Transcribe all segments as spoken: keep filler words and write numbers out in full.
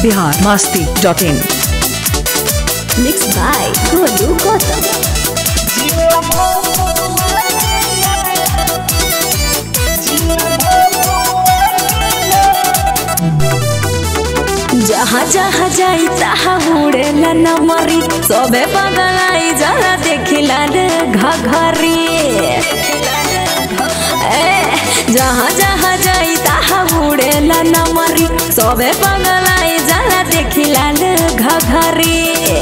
Bihar Masti dot in. Mix by Golu Gautam. जहाँ जहाँ जाई तहाँ उड़ेला नमरी, सबे पगलाई जरा देखिला रे घघरी। जहाँ जहाँ जाई तहाँ उड़ेला नमरी, सबे पगलाई जरा देखिला रे घघरी।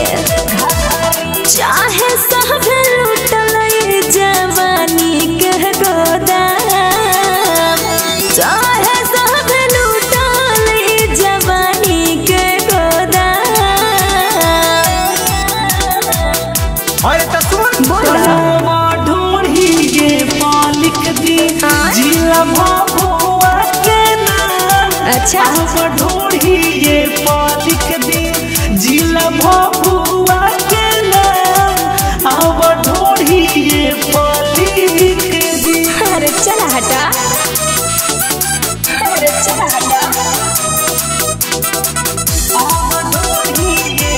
चाहे सबे लुटल जवानी के गोदाम, चाहे सबे लुटल जवानी के गोदाम। अरे तो सुन बोला ढूंढी ये मालिक दी जिला भभुआ के नाम। अच्छा ढूंढी ये मालिक दी जिला भभुआ के नाम। अब ढूंढी ये मालिक दी। अरे चला हटा, अरे चला हटा। अब ढूंढी ये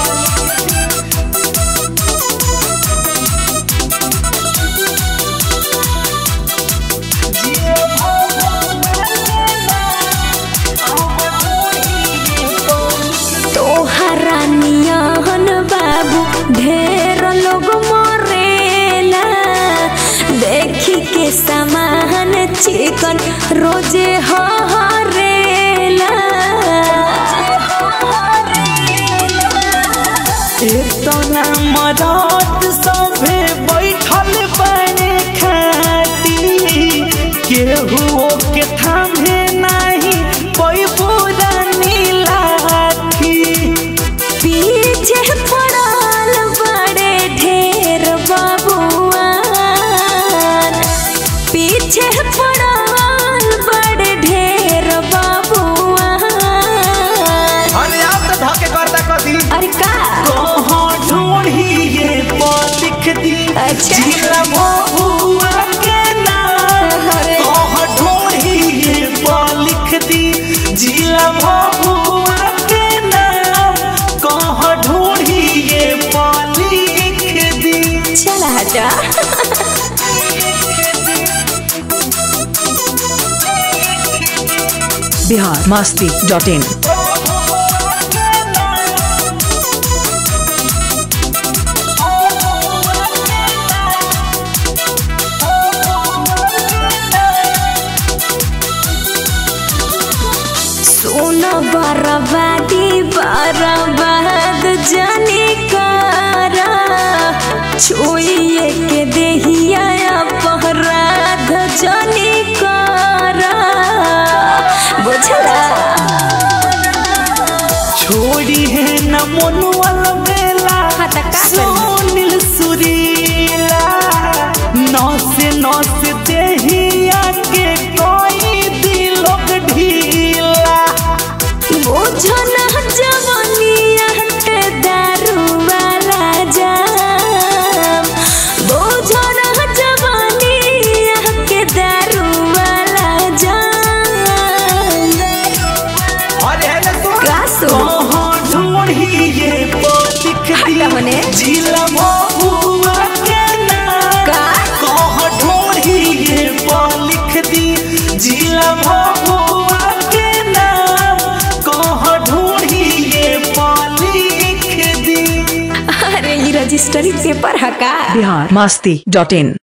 तोहरा नियन बाबू ढेर लोग मरेला, देखी के सामान चिकन रोजे हरेला। इतना मरात सभे बैठल बने खाती, केहू के थामे नहीं कोई पुरानी लाठी। पीछे पड़ल बड़े ढेर बाबुआन, पीछे पड़ल बड़े ढेर बाबुआन। अरे आप तो धके करता कदी। अरे का कहाँ ढूंढी ये लिख दी जिला भभुआ के नाम। कहाँ ढूंढी ये लिख दी जिला भभुआ के नाम। कहाँ ढूंढी ये लिख दी। चला हटा। बिहार मस्ती डॉट इन। सोना बर्बादी बर्बाद जाने करा, छुइए के देहिया अपराध जाने करा। बुझला छोड़ी है न मनुअल बेला सोनिल सुरीला। नौ से नौ से देहिया के कोई दिलोग ढीला। बुझो ना जवानिया के दारू वाला जाम, बुझो ना जवानिया के दारू वाला जाम। अरे है ना तो कासो कहाँ ढूंढी ये लिख दी जिला भभुआ के नाम। कहाँ ढूंढी ये लिख दी जिला भभुआ के नाम। कहाँ ढूंढी ये लिख दी। अरे ये रजिस्टरी पेपर हका। बिहार मस्ती डॉट इन।